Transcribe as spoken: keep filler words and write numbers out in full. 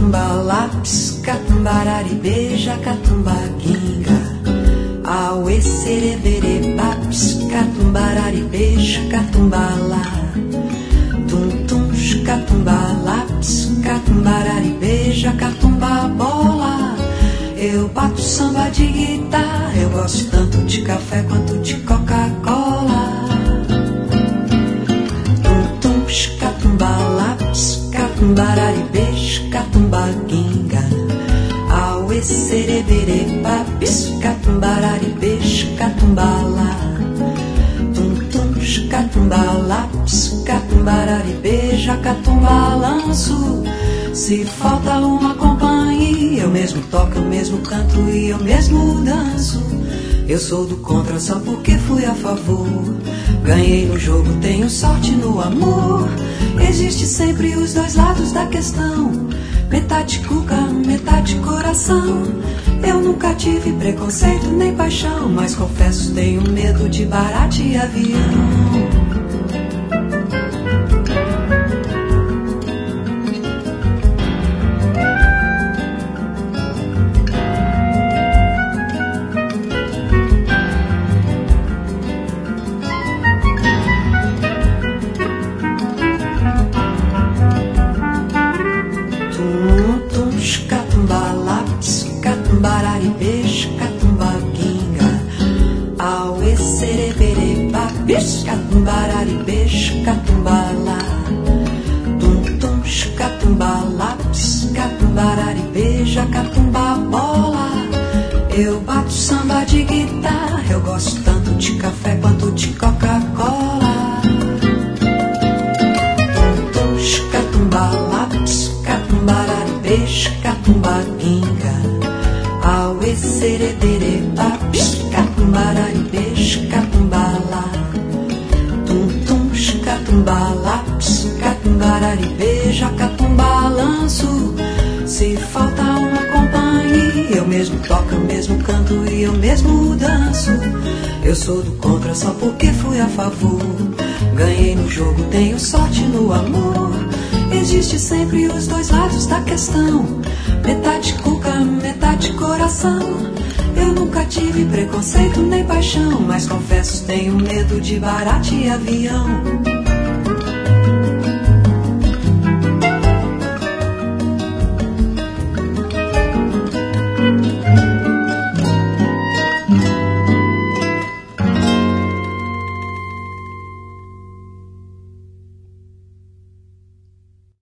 catumba lápis, catumbarari beija, catumba guinga. Auê serevere babs, catumbarari beija, catumba lá. Tum tum, catumba lápis, catumbarari beija, catumba bola. Eu bato samba de guitarra, eu gosto tanto de café quanto de Coca-Cola. Tum tum, catumba lápis, catumbarari beijo, catumba guinga. Auê serebere babis, catumbarari beijo, catumba lá. Tum tum, catumba lápis, catumbarari beija, catumba lanço. Se falta uma companhia, eu mesmo toco, eu mesmo canto e eu mesmo danço. Eu sou do contra só porque fui a favor. Ganhei no jogo, tenho sorte no amor. Existe sempre os dois lados da questão. Metade cuca, metade coração. Eu nunca tive preconceito nem paixão, mas confesso tenho medo de barate e avião. Catumbarari beijo, catumba lá. Tum tum, catumba lápis, catumbarari beija, catumba bola. Eu bato samba de guitarra, eu gosto tanto de café quanto de Coca-Cola. Tum tum, catumba lápis, catumbarari beijo, catumba guinga. Auê seredere babis, catumbarari beijo, catumba lá. Catumba lápis, catumbarari beija, catumba lanço. Se falta uma companhia, eu mesmo toco, eu mesmo canto e eu mesmo danço. Eu sou do contra só porque fui a favor. Ganhei no jogo, tenho sorte no amor. Existe sempre os dois lados da questão. Metade cuca, metade coração. Eu nunca tive preconceito nem paixão, mas confesso tenho medo de barate e avião.